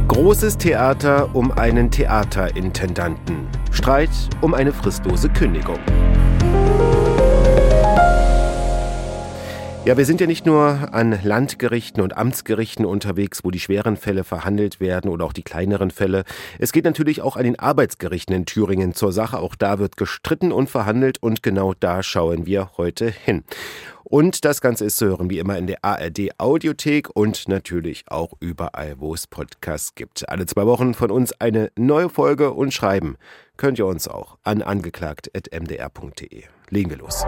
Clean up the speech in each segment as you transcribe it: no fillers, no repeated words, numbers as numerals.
Großes Theater um einen Theaterintendanten. Streit um eine fristlose Kündigung. Ja, wir sind ja nicht nur an Landgerichten und Amtsgerichten unterwegs, wo die schweren Fälle verhandelt werden oder auch die kleineren Fälle. Es geht natürlich auch an den Arbeitsgerichten in Thüringen zur Sache. Auch da wird gestritten und verhandelt und genau da schauen wir heute hin. Und das Ganze ist zu hören wie immer in der ARD-Audiothek und natürlich auch überall, wo es Podcasts gibt. Alle 2 Wochen von uns eine neue Folge und schreiben könnt ihr uns auch an angeklagt@mdr.de. Legen wir los.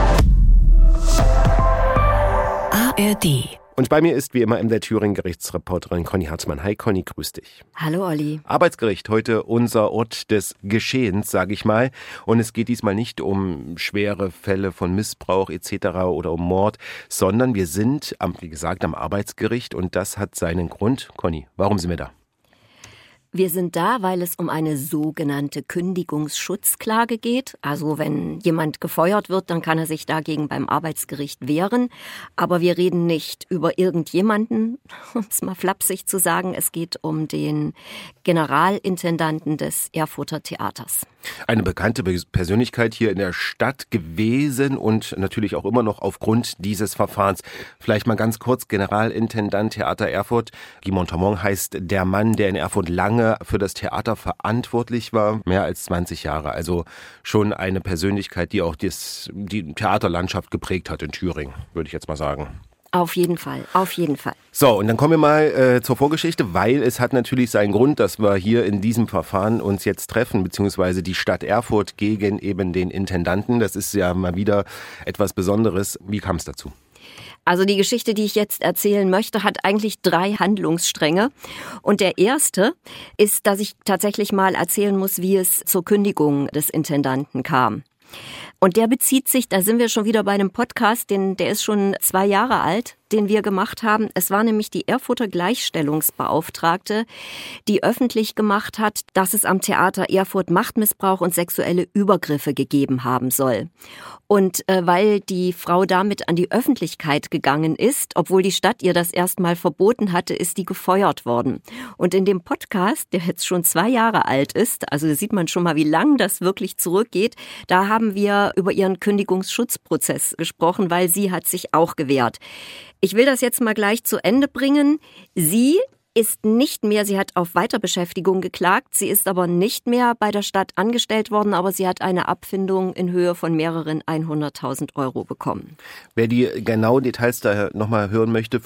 ARD. Und bei mir ist wie immer MDR Thüringen Gerichtsreporterin Conny Hartmann. Hi Conny, grüß dich. Hallo Olli. Arbeitsgericht, heute unser Ort des Geschehens, sage ich mal. Und es geht diesmal nicht um schwere Fälle von Missbrauch etc. oder um Mord, sondern wir sind, wie gesagt, am Arbeitsgericht und das hat seinen Grund. Conny, warum sind wir da? Wir sind da, weil es um eine sogenannte Kündigungsschutzklage geht. Also wenn jemand gefeuert wird, dann kann er sich dagegen beim Arbeitsgericht wehren. Aber wir reden nicht über irgendjemanden, um es mal flapsig zu sagen. Es geht um den Generalintendanten des Erfurter Theaters. Eine bekannte Persönlichkeit hier in der Stadt gewesen und natürlich auch immer noch aufgrund dieses Verfahrens. Vielleicht mal ganz kurz, Generalintendant Theater Erfurt. Guy Montamont heißt der Mann, der in Erfurt lange für das Theater verantwortlich war, mehr als 20 Jahre. Also schon eine Persönlichkeit, die auch die Theaterlandschaft geprägt hat in Thüringen, würde ich jetzt mal sagen. Auf jeden Fall, auf jeden Fall. So, und dann kommen wir mal zur Vorgeschichte, weil es hat natürlich seinen Grund, dass wir hier in diesem Verfahren uns jetzt treffen, beziehungsweise die Stadt Erfurt gegen eben den Intendanten. Das ist ja mal wieder etwas Besonderes. Wie kam es dazu? Also die Geschichte, die ich jetzt erzählen möchte, hat eigentlich 3 Handlungsstränge. Und der erste ist, dass ich tatsächlich mal erzählen muss, wie es zur Kündigung des Intendanten kam. Und der bezieht sich, da sind wir schon wieder bei einem Podcast, der ist schon 2 Jahre alt, den wir gemacht haben. Es war nämlich die Erfurter Gleichstellungsbeauftragte, die öffentlich gemacht hat, dass es am Theater Erfurt Machtmissbrauch und sexuelle Übergriffe gegeben haben soll. Und weil die Frau damit an die Öffentlichkeit gegangen ist, obwohl die Stadt ihr das erstmal verboten hatte, ist die gefeuert worden. Und in dem Podcast, der jetzt schon 2 Jahre alt ist, also da sieht man schon mal, wie lang das wirklich zurückgeht, da haben wir über ihren Kündigungsschutzprozess gesprochen, weil sie hat sich auch gewehrt. Ich will das jetzt mal gleich zu Ende bringen. Sie ist nicht mehr, sie hat auf Weiterbeschäftigung geklagt, sie ist aber nicht mehr bei der Stadt angestellt worden, aber sie hat eine Abfindung in Höhe von mehreren 100.000 € bekommen. Wer die genauen Details da nochmal hören möchte,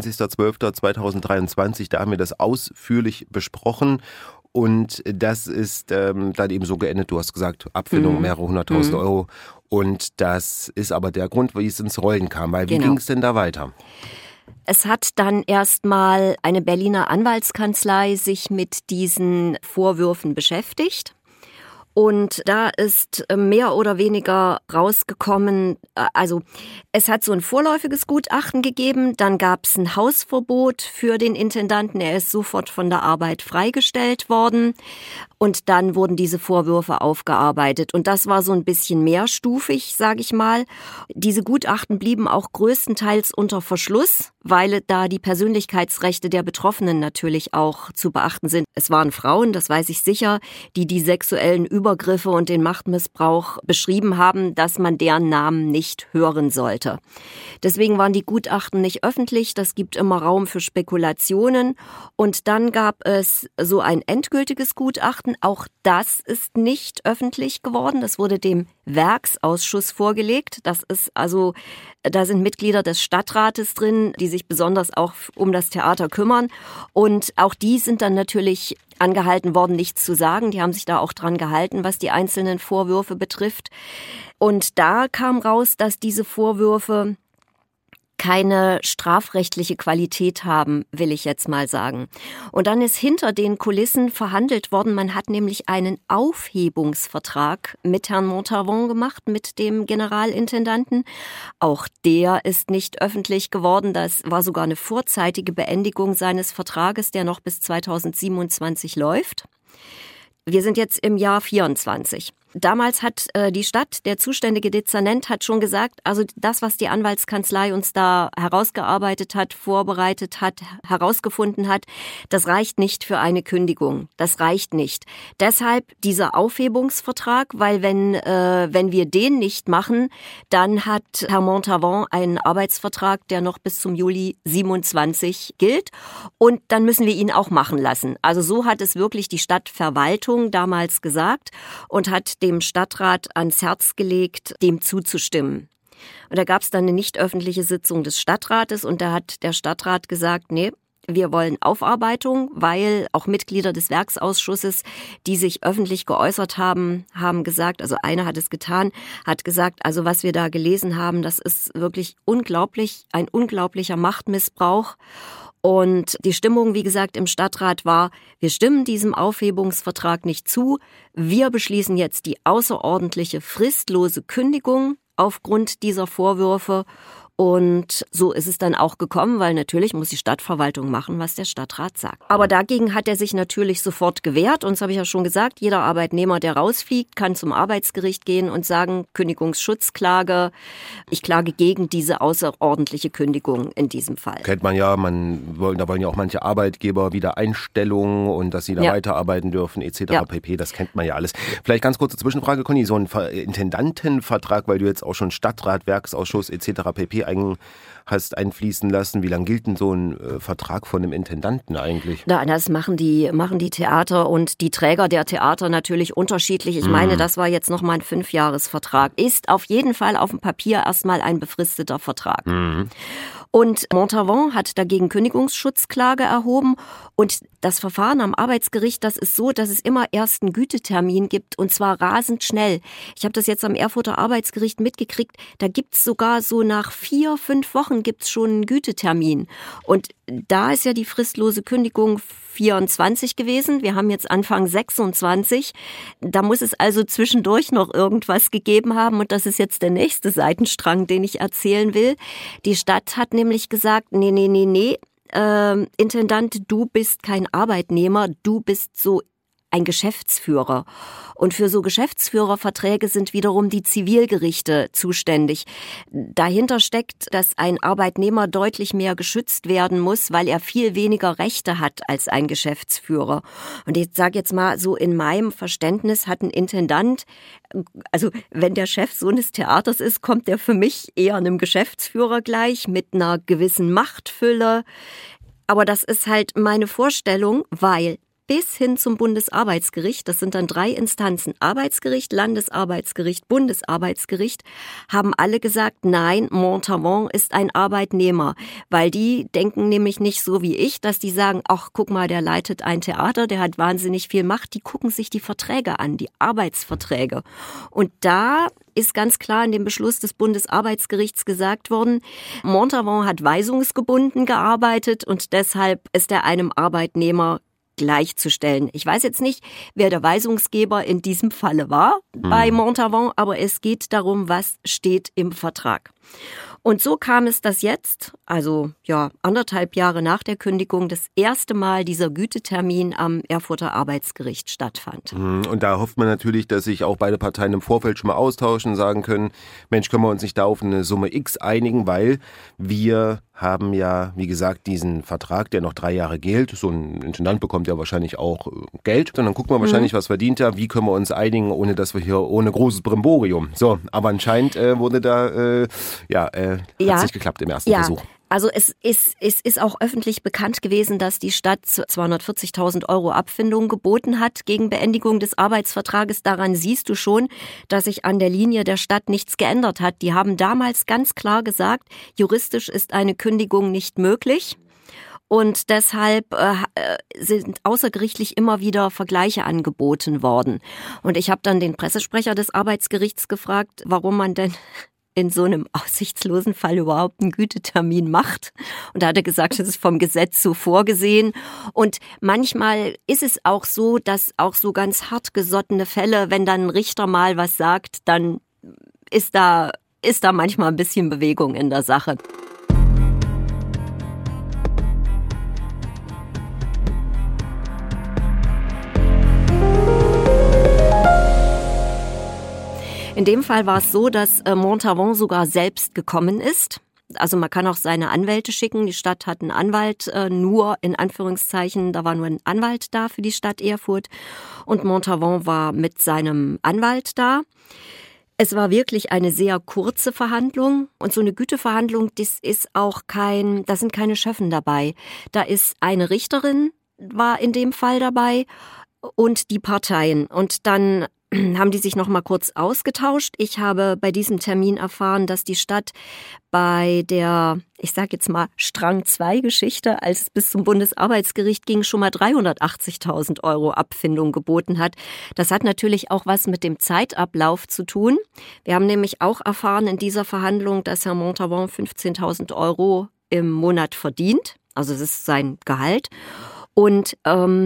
25.12.2023, da haben wir das ausführlich besprochen. Und das ist dann eben so geendet, du hast gesagt, Abfindung mehrere 100.000 €. Und das ist aber der Grund, wie es ins Rollen kam. Weil wie ging es denn da weiter? Es hat dann erstmal eine Berliner Anwaltskanzlei sich mit diesen Vorwürfen beschäftigt. Und da ist mehr oder weniger rausgekommen, also es hat so ein vorläufiges Gutachten gegeben, dann gab es ein Hausverbot für den Intendanten, er ist sofort von der Arbeit freigestellt worden und dann wurden diese Vorwürfe aufgearbeitet und das war so ein bisschen mehrstufig, sage ich mal. Diese Gutachten blieben auch größtenteils unter Verschluss, weil da die Persönlichkeitsrechte der Betroffenen natürlich auch zu beachten sind. Es waren Frauen, das weiß ich sicher, die sexuellen Übergriffe und den Machtmissbrauch beschrieben haben, dass man deren Namen nicht hören sollte. Deswegen waren die Gutachten nicht öffentlich, das gibt immer Raum für Spekulationen. Und dann gab es so ein endgültiges Gutachten, auch das ist nicht öffentlich geworden, das wurde dem Werksausschuss vorgelegt. Das ist also, da sind Mitglieder des Stadtrates drin, die sich besonders auch um das Theater kümmern. Und auch die sind dann natürlich angehalten worden, nichts zu sagen. Die haben sich da auch dran gehalten, was die einzelnen Vorwürfe betrifft. Und da kam raus, dass diese Vorwürfe keine strafrechtliche Qualität haben, will ich jetzt mal sagen. Und dann ist hinter den Kulissen verhandelt worden. Man hat nämlich einen Aufhebungsvertrag mit Herrn Montamont gemacht, mit dem Generalintendanten. Auch der ist nicht öffentlich geworden. Das war sogar eine vorzeitige Beendigung seines Vertrages, der noch bis 2027 läuft. Wir sind jetzt im Jahr 24. damals hat die Stadt, der zuständige Dezernent hat schon gesagt, also das, was die Anwaltskanzlei uns da herausgearbeitet hat, vorbereitet hat, herausgefunden hat, das reicht nicht für eine Kündigung. Das reicht nicht. Deshalb dieser Aufhebungsvertrag, weil wenn wir den nicht machen, dann hat Herr Montavon einen Arbeitsvertrag, der noch bis zum Juli 27 gilt. Und dann müssen wir ihn auch machen lassen. Also so hat es wirklich die Stadtverwaltung damals gesagt und hat dem Stadtrat ans Herz gelegt, dem zuzustimmen. Und da gab es dann eine nicht öffentliche Sitzung des Stadtrates und da hat der Stadtrat gesagt, nee, wir wollen Aufarbeitung, weil auch Mitglieder des Werksausschusses, die sich öffentlich geäußert haben, haben gesagt, also einer hat es getan, hat gesagt, also was wir da gelesen haben, das ist wirklich unglaublich, ein unglaublicher Machtmissbrauch. Und die Stimmung, wie gesagt, im Stadtrat war, wir stimmen diesem Aufhebungsvertrag nicht zu. Wir beschließen jetzt die außerordentliche fristlose Kündigung aufgrund dieser Vorwürfe. Und so ist es dann auch gekommen, weil natürlich muss die Stadtverwaltung machen, was der Stadtrat sagt. Aber dagegen hat er sich natürlich sofort gewehrt. Und das habe ich ja schon gesagt, jeder Arbeitnehmer, der rausfliegt, kann zum Arbeitsgericht gehen und sagen, Kündigungsschutzklage, ich klage gegen diese außerordentliche Kündigung in diesem Fall. Kennt man ja, da wollen ja auch manche Arbeitgeber wieder Einstellungen und dass sie da weiterarbeiten dürfen etc. pp. Das kennt man ja alles. Vielleicht ganz kurze Zwischenfrage, Conny, so ein Intendantenvertrag, weil du jetzt auch schon Stadtrat, Werksausschuss etc. pp. hast einfließen lassen. Wie lange gilt denn so ein Vertrag von einem Intendanten eigentlich? Na, das machen die Theater und die Träger der Theater natürlich unterschiedlich. Ich meine, das war jetzt nochmal ein 5-Jahres-Vertrag. Ist auf jeden Fall auf dem Papier erstmal ein befristeter Vertrag. Und Montavon hat dagegen Kündigungsschutzklage erhoben und das Verfahren am Arbeitsgericht, das ist so, dass es immer erst einen Gütetermin gibt und zwar rasend schnell. Ich habe das jetzt am Erfurter Arbeitsgericht mitgekriegt, da gibt's sogar so nach 4-5 Wochen gibt's schon einen Gütetermin und da ist ja die fristlose Kündigung 24 gewesen. Wir haben jetzt Anfang 26. Da muss es also zwischendurch noch irgendwas gegeben haben. Und das ist jetzt der nächste Seitenstrang, den ich erzählen will. Die Stadt hat nämlich gesagt, nee, Intendant, du bist kein Arbeitnehmer, du bist so ein Geschäftsführer. Und für so Geschäftsführerverträge sind wiederum die Zivilgerichte zuständig. Dahinter steckt, dass ein Arbeitnehmer deutlich mehr geschützt werden muss, weil er viel weniger Rechte hat als ein Geschäftsführer. Und ich sage jetzt mal, so in meinem Verständnis hat ein Intendant, also wenn der Chef so eines Theaters ist, kommt der für mich eher einem Geschäftsführer gleich mit einer gewissen Machtfülle. Aber das ist halt meine Vorstellung, weil bis hin zum Bundesarbeitsgericht, das sind dann 3 Instanzen, Arbeitsgericht, Landesarbeitsgericht, Bundesarbeitsgericht, haben alle gesagt, nein, Montavon ist ein Arbeitnehmer, weil die denken nämlich nicht so wie ich, dass die sagen, ach, guck mal, der leitet ein Theater, der hat wahnsinnig viel Macht, die gucken sich die Verträge an, die Arbeitsverträge. Und da ist ganz klar in dem Beschluss des Bundesarbeitsgerichts gesagt worden, Montavon hat weisungsgebunden gearbeitet und deshalb ist er einem Arbeitnehmer gleichzustellen. Ich weiß jetzt nicht, wer der Weisungsgeber in diesem Falle war bei Montavon, aber es geht darum, was steht im Vertrag. Und so kam es, dass jetzt, also 1,5 Jahre nach der Kündigung, das erste Mal dieser Gütetermin am Erfurter Arbeitsgericht stattfand. Und da hofft man natürlich, dass sich auch beide Parteien im Vorfeld schon mal austauschen und sagen können, Mensch, können wir uns nicht da auf eine Summe X einigen, weil wir haben ja, wie gesagt, diesen Vertrag, der noch 3 Jahre gilt. So ein Intendant bekommt ja wahrscheinlich auch Geld. Und dann gucken wir wahrscheinlich, was verdient er, wie können wir uns einigen, ohne dass wir hier, ohne großes Brimborium. So, aber anscheinend wurde da, hat nicht geklappt im ersten Versuch. Also es ist auch öffentlich bekannt gewesen, dass die Stadt 240.000 € Abfindung geboten hat gegen Beendigung des Arbeitsvertrages. Daran siehst du schon, dass sich an der Linie der Stadt nichts geändert hat. Die haben damals ganz klar gesagt, juristisch ist eine Kündigung nicht möglich. Und deshalb sind außergerichtlich immer wieder Vergleiche angeboten worden. Und ich habe dann den Pressesprecher des Arbeitsgerichts gefragt, warum man denn in so einem aussichtslosen Fall überhaupt einen Gütetermin macht. Und da hat er gesagt, das ist vom Gesetz so vorgesehen. Und manchmal ist es auch so, dass auch so ganz hartgesottene Fälle, wenn dann ein Richter mal was sagt, dann ist da manchmal ein bisschen Bewegung in der Sache. In dem Fall war es so, dass Montauban sogar selbst gekommen ist. Also man kann auch seine Anwälte schicken. Die Stadt hat einen Anwalt, nur in Anführungszeichen, da war nur ein Anwalt da für die Stadt Erfurt. Und Montauban war mit seinem Anwalt da. Es war wirklich eine sehr kurze Verhandlung. Und so eine Güteverhandlung, das sind keine Schöffen dabei. Da ist eine Richterin, war in dem Fall dabei, und die Parteien. Und dann haben die sich noch mal kurz ausgetauscht. Ich habe bei diesem Termin erfahren, dass die Stadt bei der, ich sage jetzt mal, Strang 2 Geschichte, als es bis zum Bundesarbeitsgericht ging, schon mal 380.000 € Abfindung geboten hat. Das hat natürlich auch was mit dem Zeitablauf zu tun. Wir haben nämlich auch erfahren in dieser Verhandlung, dass Herr Montauban 15.000 € im Monat verdient. Also das ist sein Gehalt. Und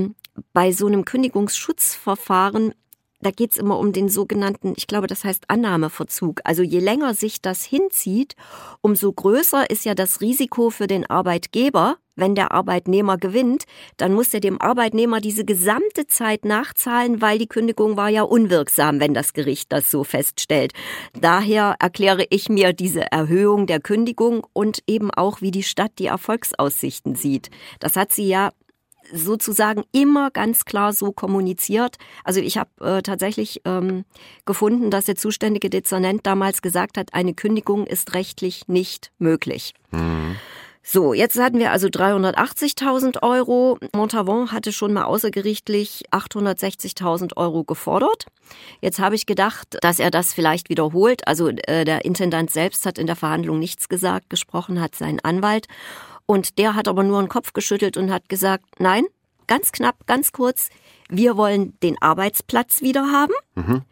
bei so einem Kündigungsschutzverfahren, da geht's immer um den sogenannten, ich glaube, das heißt Annahmeverzug. Also je länger sich das hinzieht, umso größer ist ja das Risiko für den Arbeitgeber. Wenn der Arbeitnehmer gewinnt, dann muss er dem Arbeitnehmer diese gesamte Zeit nachzahlen, weil die Kündigung war ja unwirksam, wenn das Gericht das so feststellt. Daher erkläre ich mir diese Erhöhung der Kündigung und eben auch, wie die Stadt die Erfolgsaussichten sieht. Das hat sie ja sozusagen immer ganz klar so kommuniziert. Also ich habe tatsächlich gefunden, dass der zuständige Dezernent damals gesagt hat, eine Kündigung ist rechtlich nicht möglich. Mhm. So, jetzt hatten wir also 380.000 €. Montauban hatte schon mal außergerichtlich 860.000 € gefordert. Jetzt habe ich gedacht, dass er das vielleicht wiederholt. Also der Intendant selbst hat in der Verhandlung nichts gesagt, gesprochen hat sein Anwalt. Und der hat aber nur den Kopf geschüttelt und hat gesagt, nein, ganz knapp, ganz kurz, wir wollen den Arbeitsplatz wieder haben. Mhm.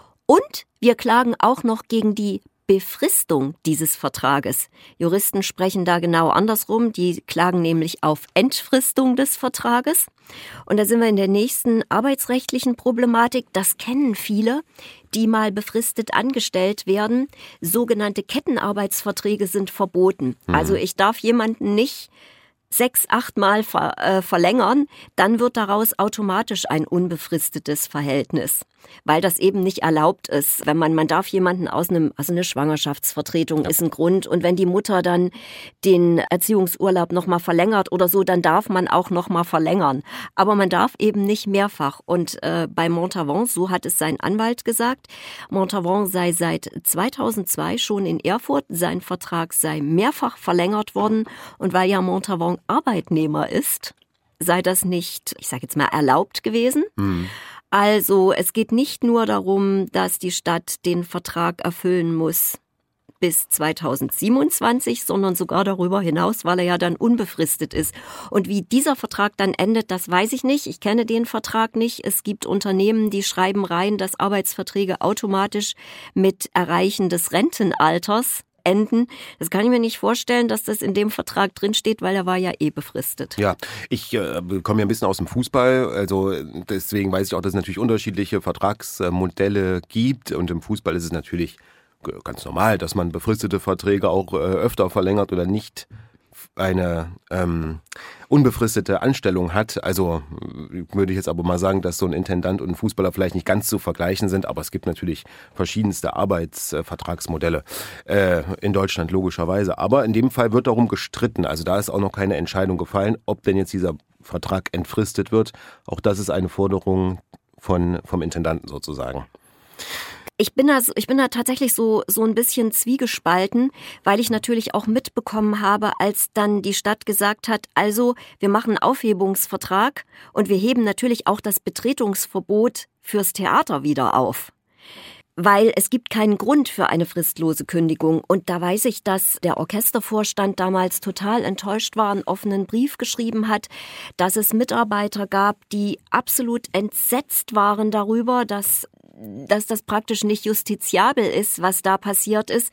Und wir klagen auch noch gegen die Befristung dieses Vertrages. Juristen sprechen da genau andersrum. Die klagen nämlich auf Entfristung des Vertrages. Und da sind wir in der nächsten arbeitsrechtlichen Problematik. Das kennen viele, die mal befristet angestellt werden. Sogenannte Kettenarbeitsverträge sind verboten. Also ich darf jemanden nicht 6-8 Mal verlängern, dann wird daraus automatisch ein unbefristetes Verhältnis, weil das eben nicht erlaubt ist. Wenn man darf jemanden also eine Schwangerschaftsvertretung ist ein Grund, und wenn die Mutter dann den Erziehungsurlaub nochmal verlängert oder so, dann darf man auch nochmal verlängern. Aber man darf eben nicht mehrfach. Und bei Montauban, so hat es sein Anwalt gesagt, Montauban sei seit 2002 schon in Erfurt, sein Vertrag sei mehrfach verlängert worden, und weil ja Montauban Arbeitnehmer ist, sei das nicht, ich sage jetzt mal, erlaubt gewesen. Mhm. Also es geht nicht nur darum, dass die Stadt den Vertrag erfüllen muss bis 2027, sondern sogar darüber hinaus, weil er ja dann unbefristet ist. Und wie dieser Vertrag dann endet, das weiß ich nicht. Ich kenne den Vertrag nicht. Es gibt Unternehmen, die schreiben rein, dass Arbeitsverträge automatisch mit Erreichen des Rentenalters enden. Das kann ich mir nicht vorstellen, dass das in dem Vertrag drinsteht, weil er war ja befristet. Ja, ich komme ja ein bisschen aus dem Fußball, also deswegen weiß ich auch, dass es natürlich unterschiedliche Vertragsmodelle gibt, und im Fußball ist es natürlich ganz normal, dass man befristete Verträge auch öfter verlängert oder nicht eine unbefristete Anstellung hat. Also würde ich jetzt aber mal sagen, dass so ein Intendant und ein Fußballer vielleicht nicht ganz zu vergleichen sind, aber es gibt natürlich verschiedenste Arbeitsvertragsmodelle in Deutschland logischerweise. Aber in dem Fall wird darum gestritten. Also da ist auch noch keine Entscheidung gefallen, ob denn jetzt dieser Vertrag entfristet wird. Auch das ist eine Forderung vom Intendanten sozusagen. Ich bin da tatsächlich so ein bisschen zwiegespalten, weil ich natürlich auch mitbekommen habe, als dann die Stadt gesagt hat, also wir machen einen Aufhebungsvertrag und wir heben natürlich auch das Betretungsverbot fürs Theater wieder auf. Weil es gibt keinen Grund für eine fristlose Kündigung. Und da weiß ich, dass der Orchestervorstand damals total enttäuscht war, einen offenen Brief geschrieben hat, dass es Mitarbeiter gab, die absolut entsetzt waren darüber, dass das praktisch nicht justiziabel ist, was da passiert ist.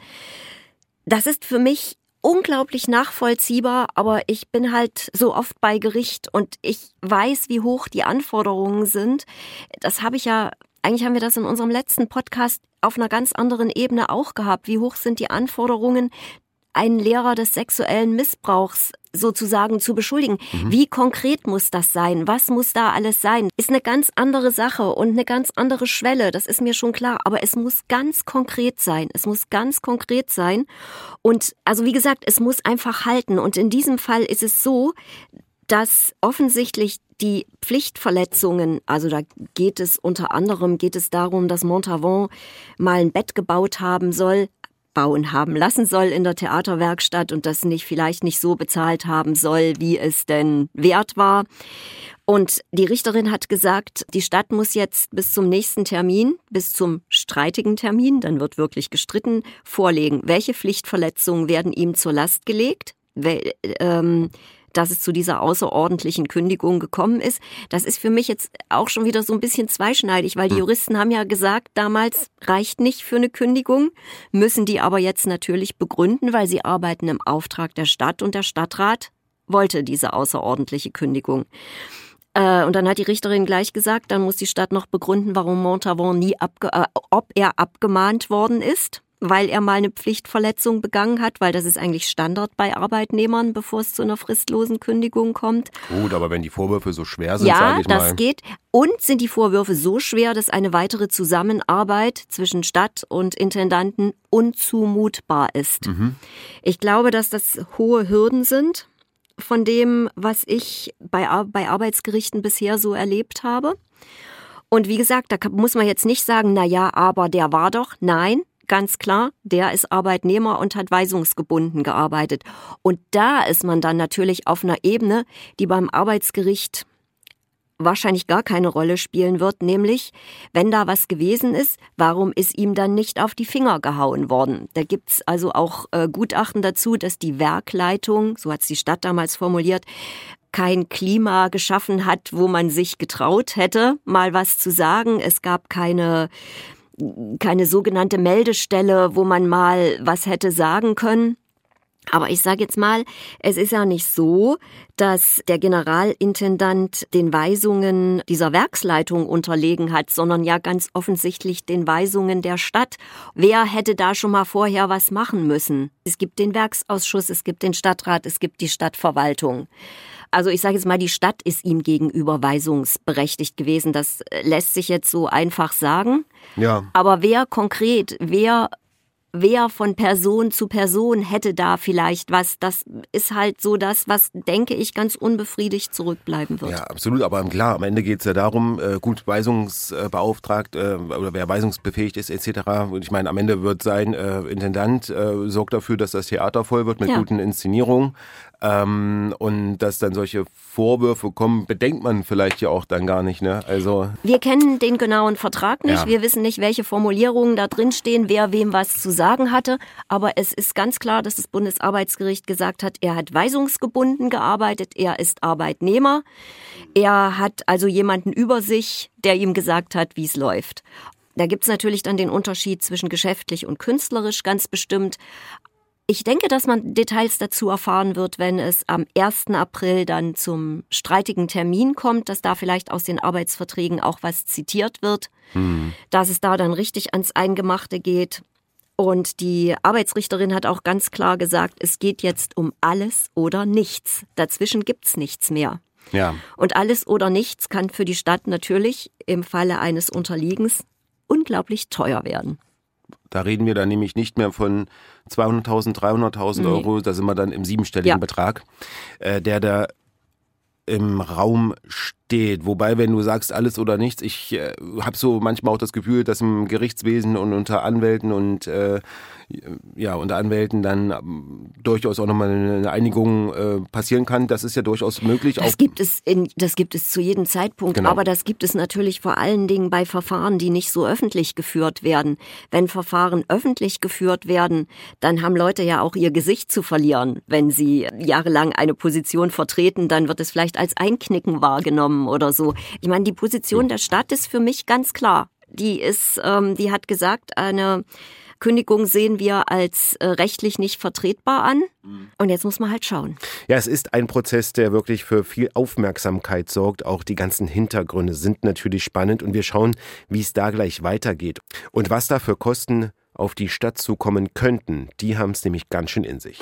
Das ist für mich unglaublich nachvollziehbar, aber ich bin halt so oft bei Gericht und ich weiß, wie hoch die Anforderungen sind. Das habe ich ja, eigentlich haben wir das in unserem letzten Podcast auf einer ganz anderen Ebene auch gehabt. Wie hoch sind die Anforderungen einen Lehrer des sexuellen Missbrauchs sozusagen zu beschuldigen. Wie konkret muss das sein? Was muss da alles sein? Ist eine ganz andere Sache und eine ganz andere Schwelle, das ist mir schon klar. Aber es muss ganz konkret sein. Es muss ganz konkret sein. Und also wie gesagt, es muss einfach halten. Und in diesem Fall ist es so, dass offensichtlich die Pflichtverletzungen, also da geht es unter anderem darum, dass Montavon mal ein Bett bauen haben lassen soll in der Theaterwerkstatt und das vielleicht nicht so bezahlt haben soll, wie es denn wert war. Und die Richterin hat gesagt, die Stadt muss jetzt bis zum nächsten Termin, bis zum streitigen Termin, dann wird wirklich gestritten, vorlegen, welche Pflichtverletzungen werden ihm zur Last gelegt, dass es zu dieser außerordentlichen Kündigung gekommen ist. Das ist für mich jetzt auch schon wieder so ein bisschen zweischneidig, weil die Juristen haben ja gesagt, damals reicht nicht für eine Kündigung, müssen die aber jetzt natürlich begründen, weil sie arbeiten im Auftrag der Stadt und der Stadtrat wollte diese außerordentliche Kündigung. Und dann hat die Richterin gleich gesagt, dann muss die Stadt noch begründen, warum Montavon ob er abgemahnt worden ist, weil er mal eine Pflichtverletzung begangen hat, weil das ist eigentlich Standard bei Arbeitnehmern, bevor es zu einer fristlosen Kündigung kommt. Gut, aber wenn die Vorwürfe so schwer sind, sage ich mal. Ja, das geht. Und sind die Vorwürfe so schwer, dass eine weitere Zusammenarbeit zwischen Stadt und Intendanten unzumutbar ist. Ich glaube, dass das hohe Hürden sind von dem, was ich bei Arbeitsgerichten bisher so erlebt habe. Und wie gesagt, da muss man jetzt nicht sagen, na ja, aber der war doch. Nein. Ganz klar, der ist Arbeitnehmer und hat weisungsgebunden gearbeitet. Und da ist man dann natürlich auf einer Ebene, die beim Arbeitsgericht wahrscheinlich gar keine Rolle spielen wird, nämlich, wenn da was gewesen ist, warum ist ihm dann nicht auf die Finger gehauen worden? Da gibt's also auch Gutachten dazu, dass die Werkleitung, so hat's die Stadt damals formuliert, kein Klima geschaffen hat, wo man sich getraut hätte, mal was zu sagen. Es gab keine sogenannte Meldestelle, wo man mal was hätte sagen können. Aber ich sage jetzt mal, es ist ja nicht so, dass der Generalintendant den Weisungen dieser Werksleitung unterlegen hat, sondern ja ganz offensichtlich den Weisungen der Stadt. Wer hätte da schon mal vorher was machen müssen? Es gibt den Werksausschuss, es gibt den Stadtrat, es gibt die Stadtverwaltung. Also ich sage jetzt mal, die Stadt ist ihm gegenüber weisungsberechtigt gewesen. Das lässt sich jetzt so einfach sagen. Ja. Aber wer konkret, wer von Person zu Person hätte da vielleicht was, das ist halt so das, was, denke ich, ganz unbefriedigt zurückbleiben wird. Ja, absolut, aber klar, am Ende geht es ja darum, gut weisungsbeauftragt oder wer weisungsbefähigt ist etc. Und ich meine, am Ende wird sein Intendant sorgt dafür, dass das Theater voll wird mit guten Inszenierungen. Und dass dann solche Vorwürfe kommen, bedenkt man vielleicht ja auch dann gar nicht, ne? Also wir kennen den genauen Vertrag nicht, wir wissen nicht, welche Formulierungen da drin stehen, wer wem was zu sagen hatte, aber es ist ganz klar, dass das Bundesarbeitsgericht gesagt hat, er hat weisungsgebunden gearbeitet, er ist Arbeitnehmer, er hat also jemanden über sich, der ihm gesagt hat, wie es läuft. Da gibt's natürlich dann den Unterschied zwischen geschäftlich und künstlerisch ganz bestimmt. Ich denke, dass man Details dazu erfahren wird, wenn es am 1. April dann zum streitigen Termin kommt, dass da vielleicht aus den Arbeitsverträgen auch was zitiert wird, dass es da dann richtig ans Eingemachte geht. Und die Arbeitsrichterin hat auch ganz klar gesagt, es geht jetzt um alles oder nichts. Dazwischen gibt's nichts mehr. Ja. Und alles oder nichts kann für die Stadt natürlich im Falle eines Unterliegens unglaublich teuer werden. Da reden wir dann nämlich nicht mehr von 200.000, 300.000 Euro, da sind wir dann im siebenstelligen Betrag, der da im Raum steht. Wobei, wenn du sagst alles oder nichts, ich habe so manchmal auch das Gefühl, dass im Gerichtswesen und unter Anwälten und unter Anwälten dann durchaus auch nochmal eine Einigung passieren kann. Das ist ja durchaus möglich. Das gibt es zu jedem Zeitpunkt, genau. Aber das gibt es natürlich vor allen Dingen bei Verfahren, die nicht so öffentlich geführt werden. Wenn Verfahren öffentlich geführt werden, dann haben Leute ja auch ihr Gesicht zu verlieren. Wenn sie jahrelang eine Position vertreten, dann wird es vielleicht als Einknicken wahrgenommen oder so. Ich meine, die Position der Stadt ist für mich ganz klar. Die hat gesagt, eine Kündigung sehen wir als rechtlich nicht vertretbar an. Und jetzt muss man halt schauen. Ja, es ist ein Prozess, der wirklich für viel Aufmerksamkeit sorgt. Auch die ganzen Hintergründe sind natürlich spannend und wir schauen, wie es da gleich weitergeht. Und was da für Kosten auf die Stadt zukommen könnten, die haben es nämlich ganz schön in sich.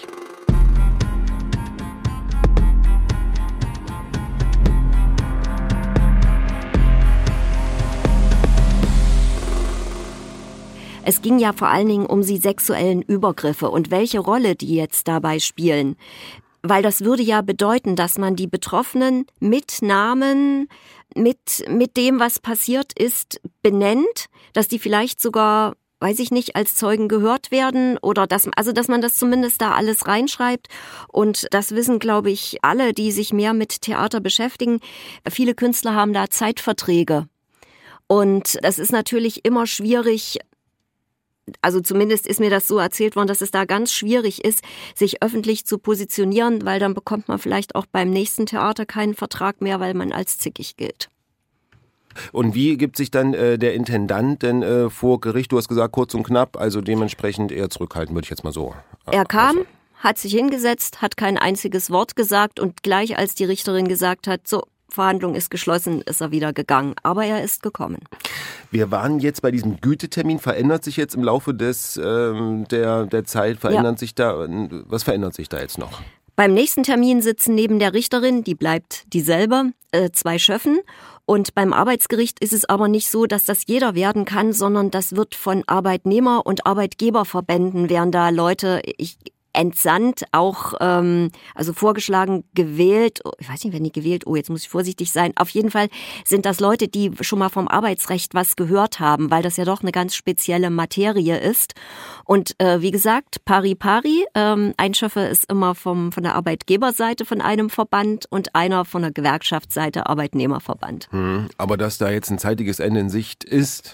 Es ging ja vor allen Dingen um die sexuellen Übergriffe und welche Rolle die jetzt dabei spielen. Weil das würde ja bedeuten, dass man die Betroffenen mit Namen, mit dem, was passiert ist, benennt, dass die vielleicht sogar, weiß ich nicht, als Zeugen gehört werden oder dass man das zumindest da alles reinschreibt. Und das wissen, glaube ich, alle, die sich mehr mit Theater beschäftigen. Viele Künstler haben da Zeitverträge. Und das ist natürlich immer schwierig. Also zumindest ist mir das so erzählt worden, dass es da ganz schwierig ist, sich öffentlich zu positionieren, weil dann bekommt man vielleicht auch beim nächsten Theater keinen Vertrag mehr, weil man als zickig gilt. Und wie gibt sich dann der Intendant denn vor Gericht? Du hast gesagt, kurz und knapp, also dementsprechend eher zurückhaltend, würde ich jetzt mal so. Er kam, hat sich hingesetzt, hat kein einziges Wort gesagt und gleich als die Richterin gesagt hat, so, Verhandlung ist geschlossen, ist er wieder gegangen. Aber er ist gekommen. Wir waren jetzt bei diesem Gütetermin. Verändert sich jetzt im Laufe der Zeit, was verändert sich da jetzt noch? Beim nächsten Termin sitzen neben der Richterin, die bleibt dieselbe, 2 Schöffen. Und beim Arbeitsgericht ist es aber nicht so, dass das jeder werden kann, sondern das wird von Arbeitnehmer- und Arbeitgeberverbänden werden da Leute entsandt, auch also vorgeschlagen, gewählt, ich weiß nicht, wenn die gewählt, jetzt muss ich vorsichtig sein, auf jeden Fall sind das Leute, die schon mal vom Arbeitsrecht was gehört haben, weil das ja doch eine ganz spezielle Materie ist. Und wie gesagt, pari pari, ein Schöffe ist immer von der Arbeitgeberseite von einem Verband und einer von der Gewerkschaftsseite Arbeitnehmerverband. Aber dass da jetzt ein zeitiges Ende in Sicht ist?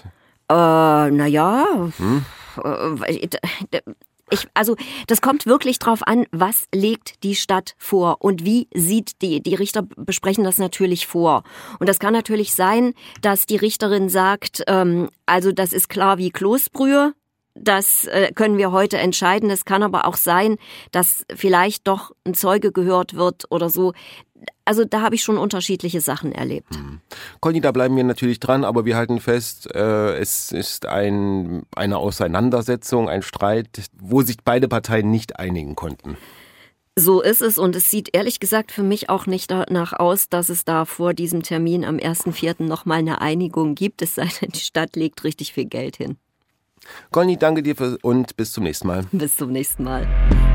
Das kommt wirklich drauf an, was legt die Stadt vor und wie sieht die Richter besprechen das natürlich vor. Und das kann natürlich sein, dass die Richterin sagt, also das ist klar wie Kloßbrühe, das können wir heute entscheiden. Es kann aber auch sein, dass vielleicht doch ein Zeuge gehört wird oder so. Also da habe ich schon unterschiedliche Sachen erlebt. Conny, da bleiben wir natürlich dran, aber wir halten fest, es ist eine Auseinandersetzung, ein Streit, wo sich beide Parteien nicht einigen konnten. So ist es und es sieht ehrlich gesagt für mich auch nicht danach aus, dass es da vor diesem Termin am 1.4. nochmal eine Einigung gibt, es sei denn, die Stadt legt richtig viel Geld hin. Conny, danke dir und bis zum nächsten Mal. Bis zum nächsten Mal.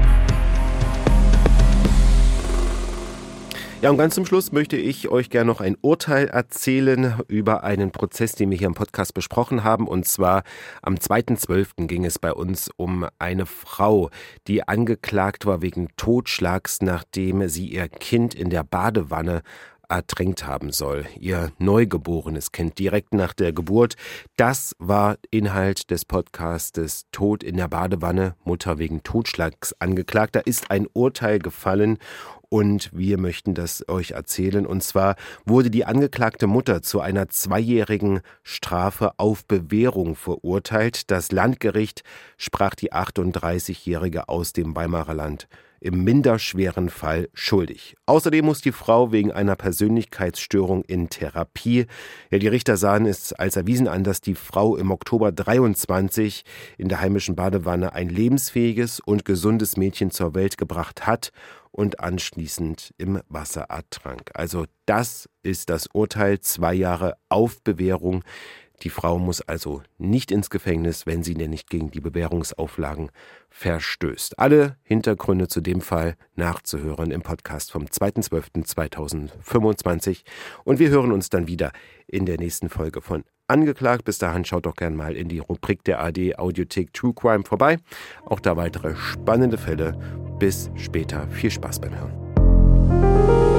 Ja, und ganz zum Schluss möchte ich euch gerne noch ein Urteil erzählen über einen Prozess, den wir hier im Podcast besprochen haben. Und zwar am 2.12. ging es bei uns um eine Frau, die angeklagt war wegen Totschlags, nachdem sie ihr Kind in der Badewanne ertränkt haben soll. Ihr neugeborenes Kind direkt nach der Geburt. Das war Inhalt des Podcastes Tod in der Badewanne, Mutter wegen Totschlags angeklagt. Da ist ein Urteil gefallen. Und wir möchten das euch erzählen. Und zwar wurde die angeklagte Mutter zu einer 2-jährigen Strafe auf Bewährung verurteilt. Das Landgericht sprach die 38-Jährige aus dem Weimarer Land im minderschweren Fall schuldig. Außerdem muss die Frau wegen einer Persönlichkeitsstörung in Therapie. Ja, die Richter sahen es als erwiesen an, dass die Frau im Oktober 23 in der heimischen Badewanne ein lebensfähiges und gesundes Mädchen zur Welt gebracht hat und anschließend im Wasser ertrank. Also das ist das Urteil, 2 Jahre auf Bewährung. Die Frau muss also nicht ins Gefängnis, wenn sie denn nicht gegen die Bewährungsauflagen verstößt. Alle Hintergründe zu dem Fall nachzuhören im Podcast vom 2.12.2025. Und wir hören uns dann wieder in der nächsten Folge von Angeklagt. Bis dahin schaut doch gern mal in die Rubrik der ARD Audiothek True Crime vorbei. Auch da weitere spannende Fälle. Bis später. Viel Spaß beim Hören.